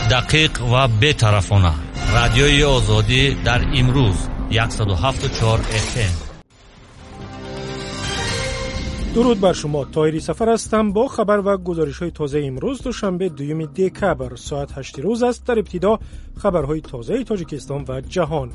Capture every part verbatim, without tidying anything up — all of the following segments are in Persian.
دقیق و بی‌طرفانه. رادیوی آزادی در امروز صد و هفت و چهار اف ام. درود بر شما. طاهری سفر هستم با خبر و گزارش‌های تازه امروز دوشنبه دوم دکبر ساعت هشت روز است. در ابتدا خبرهای تازه تاجیکستان و جهان.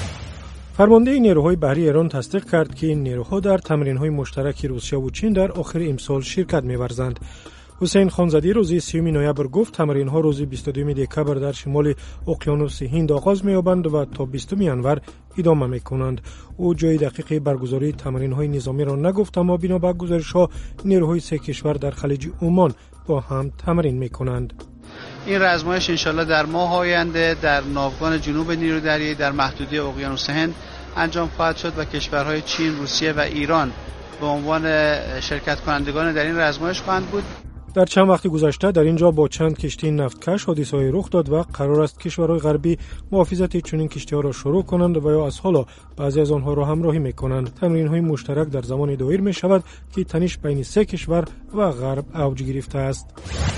فرمانده نیروهای بحری ایران تصدیق کرد که نیروها در تمرین‌های مشترک روسیه و چین در آخر امسال شرکت می‌ورزند. حسین خانزادی روز سیوم نوامبر گفت تمرین‌ها روز بیست و دوم دکبر در شمال اقیانوس هند آغاز می‌یابند و تا بیستم ژانویه ادامه می‌کنند. او جای دقیق برگزاری تمرین‌های نظامی را نگفت، اما بنا به گزارش‌ها نیروهای سه کشور در خلیج عمان با هم تمرین می‌کنند. این رزمایش انشالله در ماه آینده در ناوگان جنوب نیروی دریایی در محدوده اقیانوس هند انجام خواهد شد و کشورهای چین، روسیه و ایران به عنوان شرکت کنندگان در این رزمایش خواهند بود. در چند وقت گذشته در اینجا با چند کشتی نفتکش حادثه‌ای رخ داد و قرار است کشورهای غربی محافظت چنین کشتی‌ها را شروع کنند و یا از حالا بعضی از آنها را همراهی می‌کنند. تمرین‌های مشترک در زمان دایر می‌شود که تنش بین سه کشور و غرب اوج گرفته است.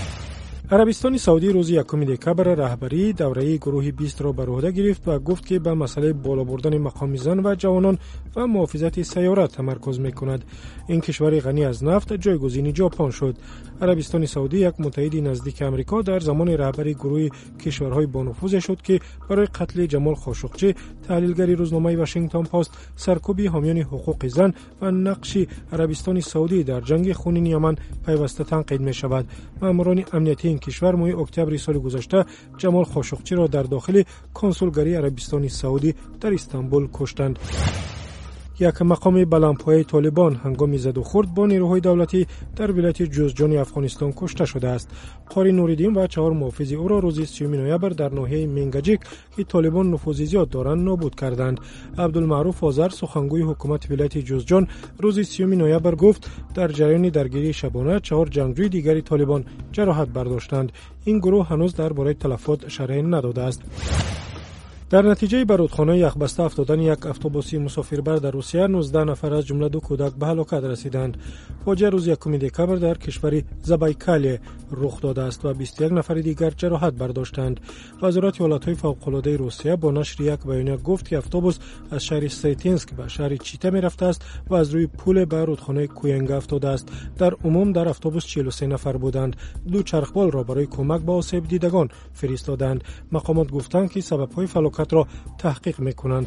عربستان سعودی روز یکم دکبر رهبری دوره گروه بیست را بر عهده گرفت و گفت که به مسئله بالا بردن مقام زن و جوانان و محافظت سیاره تمرکز می‌کند. این کشور غنی از نفت جایگزین ژاپن شد. عربستان سعودی یک متحد نزدیک آمریکا در زمان رهبری گروه کشورهای با نفوذ شد که برای قتل جمال خاشقچی، تحلیلگر روزنامه واشنگتن پست، سرکوب حامیان حقوق زن و نقش عربستان سعودی در جنگ خونین یمن پیوسته تنقید می‌شود. ماموران امنیتی این کشور ماه اکتبر سال گذشته جمال خاشقچی را در داخل کنسولگری عربستان سعودی در استانبول کشتند. یک مقام بلندپایه طالبان هنگام زد و خورد با نیروهای دولتی در ولایت جوزجان افغانستان کشته شده است. قاری نوریدین و چهار محافظ او را روز سیوم نوامبر در ناحیه منگجیک که طالبان نفوذ زیاد دارند نابود کردند. عبدالمعروف آذر سخنگوی حکومت ولایت جوزجان روز سیوم نوامبر گفت در جریان درگیری شبانه چهار جنگجوی دیگری طالبان جراحت برداشتند. این گروه هنوز درباره تلفات شرح نداده است. در نتیجه بارودخانه یخبسته افتادن یک اتوبوس مسافربر در روسیه نوزده نفر از جمله دو کودک به هلاکت رسیدند. فاجعه روز یکم دکبر در کشور زابایکالیه رخ داده است و بیست و یک نفر دیگر جراحت برداشتند. وزارت ایالت‌های فوق‌العاده روسیه با نشر یک بیانیه گفت که اتوبوس از شهر سیتینسک به شهر چیتا می‌رفته است و از روی پل به رودخانه کوینگا افتاده است. در عموم در اتوبوس چهل و سه نفر بودند. دو چرخبال را برای کمک به آسیب دیدگان فرستادند. مقامات گفتند که سبب‌های فلاکت را تحقیق میکنند.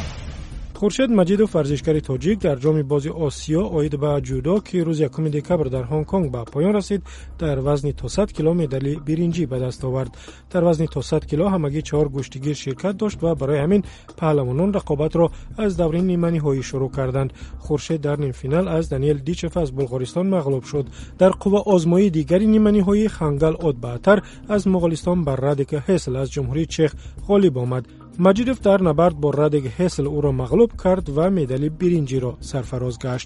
خورشید مجیدوف ورزشکار تاجیک در جام بازی آسیا عاید به جودو که روز یکم دکبر در هنگ کنگ به پایان رسید در وزن تا صد کیلو مدال برنجی به دست آورد. در وزن تا صد کیلو همگی چهار گشتگیر شرکت داشت و برای همین پهلوانان رقابت را از دوره نیمه نهایی شروع کردند. خورشید در نیم فینال از دانیل دیچف از بلغارستان مغلوب شد. در قوه آزمایی دیگری نیمه نهایی خنگل اودباتر از مغولستان بر رادیک هسل از جمهوری چخ غالب آمد. مجیدوف در نبرد با رادیک هسل او را مغلوب کرد و مدال برنجی را سرفراز گشت.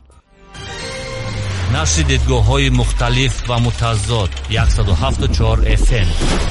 نشر دیدگاه‌های مختلف و متضاد صد و هفت و چهار اف ام.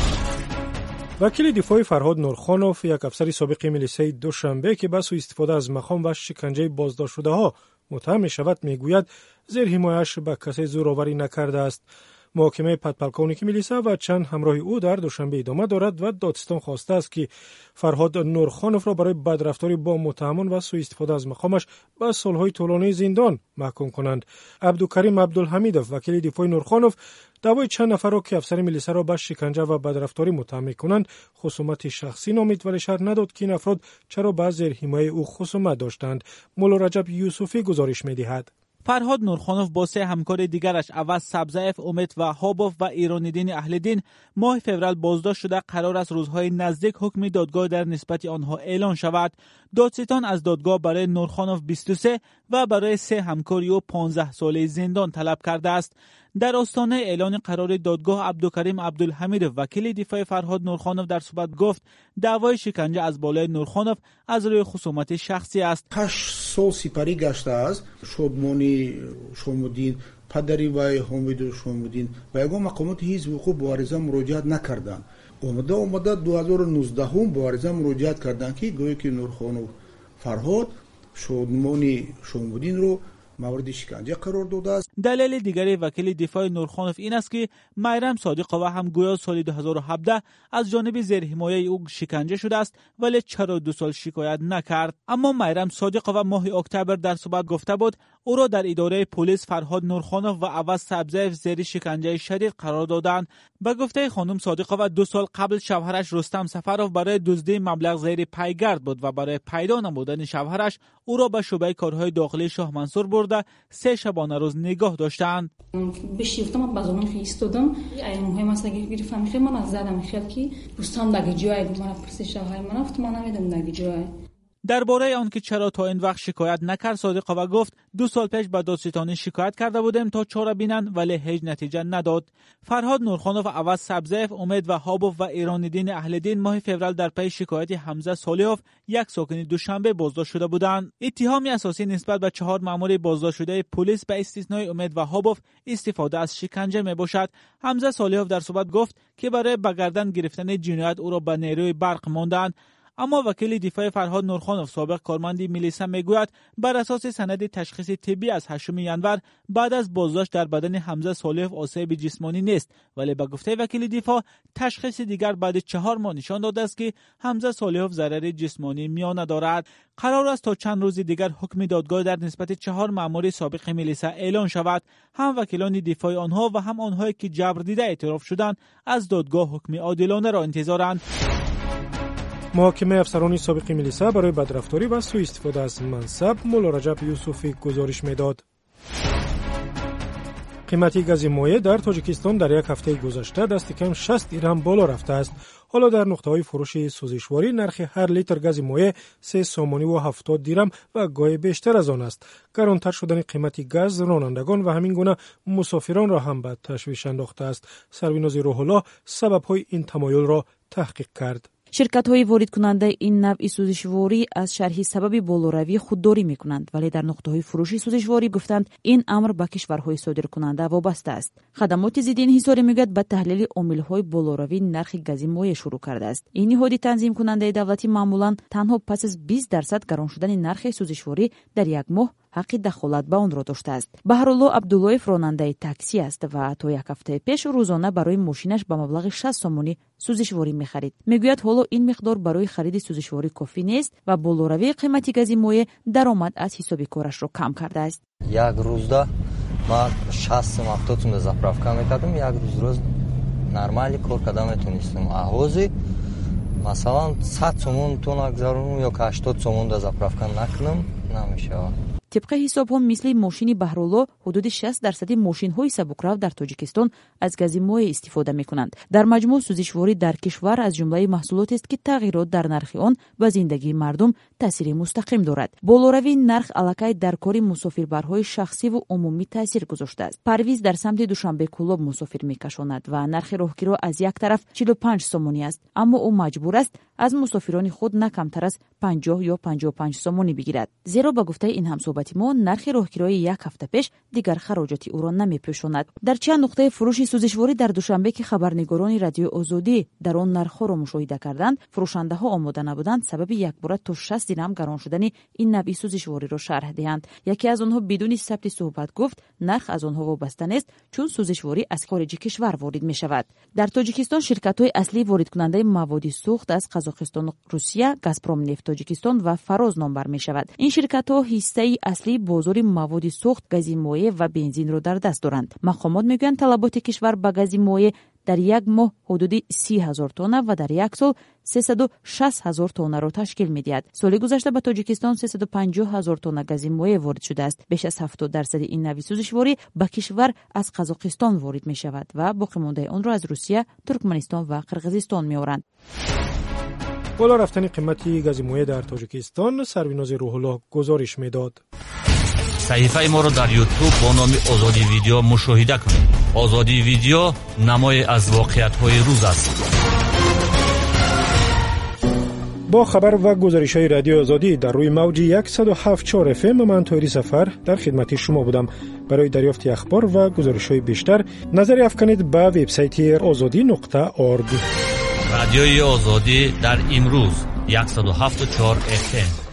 وکیل دفاع فرهاد نورخانوف، یک افسر سابق میلیسای دوشنبه که به سوء استفاده از مقام و شکنجه بازداشت شده ها متهم می شود، میگوید زیر حمایش به کسی زورآوری نکرده است. محاکمه پدپلکونیک میلیسا و چند همراه او در دوشنبه ادامه دارد و دادستان خواسته است که فرهاد نورخانوف را برای بدرفتاری با متهمان و سوء استفاده از مقامش به سالهای طولانی زندان محکوم کنند. عبدالکریم عبدالحمیدوف، وکیل دفاع نورخانوف، دعوای چند نفر را که افسر میلیسا را به شکنجه و بدرفتاری متهم می‌کنند خصومت شخصی نامید، ولی شرح نداد که این افراد چرا به زیر حمایت او خصومت داشتند. مولا رجب یوسفی گزارش می‌دهد. فرهاد نورخانوف با سه همکار دیگرش عوض سبزایف، امید و هابوف و ایرانیدین اهل‌دین ماه فوریه بازداشت شده قرار است روزهای نزدیک حکم دادگاه در نسبت آنها اعلان شود. دادستان از دادگاه برای نورخانوف بیست و سه و برای سه همکاری و پانزده ساله زندان طلب کرده است. در آستانه اعلان قرار دادگاه عبدالکریم عبدالحمید، وکیل دفاع فرهاد نورخانوف، در صحبت گفت دعوای شکنجه از بالای نورخانوف از روی خصومت شخصی است. هشت سال سپری گشته است. شادمانی شمودین، پدری و حامد شمودین و یگان مقامات حزب حقوق با عریضه مراجعت نکردند. اومده اومده دو هزار و نوزده هم با عریضه مراجعت کردند که گویا که نورخانوف فرهاد شادمانی شمودین رو مورد شکنجه قرار داده است. دلیل دیگری وکیل دفاع نورخانوف این است که میرم صادقوه هم گویا سال دو هزار و هفده از جانب زیرحمایه او شکنجه شده است ولی چرا دو سال شکایت نکرد. اما میرم صادقوه ماه اکتبر در صحبت گفته بود او را در اداره پلیس فرهاد نورخانوف و عوض سبزیف زیر شکنجه شدید قرار دادند. به گفته خانم صادقوه دو سال قبل شوهرش رستم سفرов برای دزدی مبلغ زیر پیگرد بود و برای پیدا نمودن شوهرش او را به شعبه کارهای داخلی شاه منصور برده سه شبانه روز نگاه داشتند. بشیفتم بازم خیستادم ای مهم است اگه گرفتم خیلی من از زدم خیلی کی دوستان دیگه جای من پرسش های من افت من نمیدونم دیگه جای. درباره آنکه چرا تا این وقت شکایت نکرد صادقوه گفت دو سال پیش به دادستانی شکایت کرده بودیم تا چاره بینن ولی هیچ نتیجه نداد. فرهاد نورخانوف، عوض سبزیف، امید وهابوف و ایرانیدین اهلدین ماه فوریه در پی شکایت حمزه صالحوف یک ساکن دوشنبه بازداشت شده بودند. اتهامی اساسی نسبت به چهار مأمور بازداشت شده پلیس به استثنای امید وهابوف استفاده از شکنجه میباشد. حمزه صالحوف در صحبت گفت که برای به گردن گرفتن جنایت او را به نیروی برق ماندند. اما وکیل دفاع فرهاد نورخانوف سابق کارمند میلیسا میگوید بر اساس سند تشخیص طبی از هشتم ژانویه بعد از بازداشت در بدن حمزه صالحوف آسیب جسمانی نیست، ولی به گفته وکیل دفاع تشخیص دیگر بعد چهار ماه نشان داده است که حمزه صالحوف ضرر جسمانی میانه دارد. قرار است تا چند روز دیگر حکم دادگاه در نسبت چهار مأمور سابق میلیسا اعلان شود. هم وکیلان دفاع آنها و هم آنهایی که جبر دیده اعتراف شدند از دادگاه حکم عادلانه را انتظارند. محاکمه افسران سابق میلیسا برای بدرفتاری و سوء استفاده از منصب مولا رجب یوسفی گزارش میداد. قیمت گاز مایع در تاجیکستان در یک هفته گذشته دست کم شصت درهم بالا رفته است. حالا در نقطه‌های فروش سوزشواری نرخ هر لیتر گاز مایع سه سومانی و هفتاد درهم و گاهی بیشتر از آن است. گرانتر شدن قیمت گاز رانندگان و همین گونه مسافران را هم به تشویش انداخته است. سرویناز روح‌الله سبب‌های این تمایل را تحقیق کرد. شرکت‌های وارد کننده این نوع سوزشواری از شرح سبب بالاروی خودداری می‌کنند، ولی در نقطه‌های فروش سوزشواری گفتند این امر به کشورهای صادرکننده وابسته است. خدمات ضد انحصاری میگوید به تحلیل عامل‌های بالاروی نرخ گاز مایع شروع کرده است. این نهاد تنظیم کننده دولتی معمولاً تنها پس از بیست درصد گران شدن نرخ سوزشواری در یک ماه حق دخالت به آن را داشته است. بهرالله عبداللهیف راننده تاکسی است و تا یک هفته پیش روزانه برای ماشینش به مبلغ شصت سومانی سوزشواری می‌خرید. میگوید حالا این مقدار برای خرید سوزشواری کافی نیست و بالاروی قیمت گاز مایع درآمد از حساب کارش را کم کرده است. یک روزدا ما شصت هفتاد سوم زاправка می‌کردم، یک روز روز نرمالی کار کردم میتونستم. آهوزی مثلا صد سومون تو نگذارم یا هشتاد سومون در زاправка نکنم نمیشه. طبق حساب ها مثل ماشین بهرالله حدود شصت درصد ماشین های سبکرو در تاجیکستان از گاز مایع استفاده می کنند. در مجموع سوزشواری در کشور از جمله محصولات است که تغییرات در نرخ آن به زندگی مردم تاثیر مستقیم دارد. بالاروی نرخ الکی در کار مسافربرهای شخصی و عمومی تاثیر گذاشته است. پرویز در سمت دوشنبه کلوب مسافر میکشاند و نرخ راهگیرا از یک طرف چهل و پنج سومانی است، اما او مجبور است از مسافران خود نه کمتر از پنجاه یا پنجاه و پنج سومانی بگیرد. زیرا به گفته این همصحبت ما نرخ راهگیرای یک هفته پیش دیگر خراجات او را نمیپوشاند. در چند نقطه فروش سوزشواری در دوشنبه که خبرنگاران رادیو آزادی در آن نرخ را مشاهده کردند، فروشنده ها آماده نبودند سبب یک بار تا شصت درهم گران شدن این نوع سوزشواری را شرح دهند. یکی از آنها بدون ثبت صحبت گفت نرخ از آنها وابسته نیست چون سوزشواری از خارج کشور وارد می شود. در تاجیکستان شرکت های اصلی وارد کننده مواد سوخت از قزاقستان، روسیه، گازپروم نفت تاجیکستان و فراز نام بر می شود. این شرکت ها حصه اصلی بازار مواد سوخت، گاز مایع و بنزین را در دست دارند. مقامات میگویند طلبات کشور به گاز مایع در یک ماه حدود سی هزار تونه و در یک سال سیصد و شصت هزار تونه را تشکیل می‌دهد. سال گذشته به تاجیکستان سیصد و پنجاه هزار تونه گاز مایع وارد شده است. بیش از هفتاد درصد این نوع سوزشواری به کشور از قزاقستان وارد می‌شود و باقی مانده آن را از روسیه، ترکمنستان و قرقیزستان می‌آورند. بالا رفتن قیمت گاز مایع در تاجیکستان سرویناز روح‌الله گزارش میداد. صحیفه ما رو در یوتیوب با نام آزادی ویدیو مشاهده کنید. آزادی ویدیو نمای از واقعیت‌های روز است. با خبر و گزارش‌های رادیو آزادی در روی موج صد و هفت و چهار اف ام من طاهری سفر در خدمت شما بودم. برای دریافت اخبار و گزارش‌های بیشتر نظر افکنید به وبسایت آزادی نقطه اورگ. رادیوی آزادی در امروز صد و هفت و چهار اف ام.